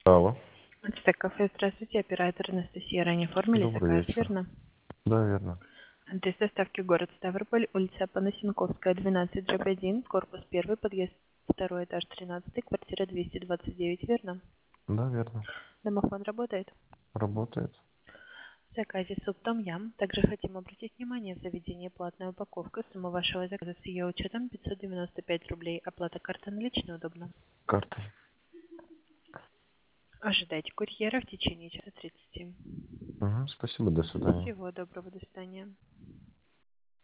Алло. Ацтек кафе, здравствуйте, оператор Анастасия. Ранее оформили Добрый заказ, вечер. верно? Да, верно. Адрес доставки город Ставрополь, улица Панасенковская, 12, дробь 1, корпус 1, подъезд 2, этаж 13, квартира 229, верно? Да, верно. Домофон работает? Работает. В заказе суп том ям. Также хотим обратить внимание, в заведении платная упаковка. Сумма вашего заказа с ее учетом 595 рублей. Оплата карта наличной удобно. Картой. Ожидайте курьера в течение часа 30. Угу, спасибо, до свидания. Всего доброго, до свидания.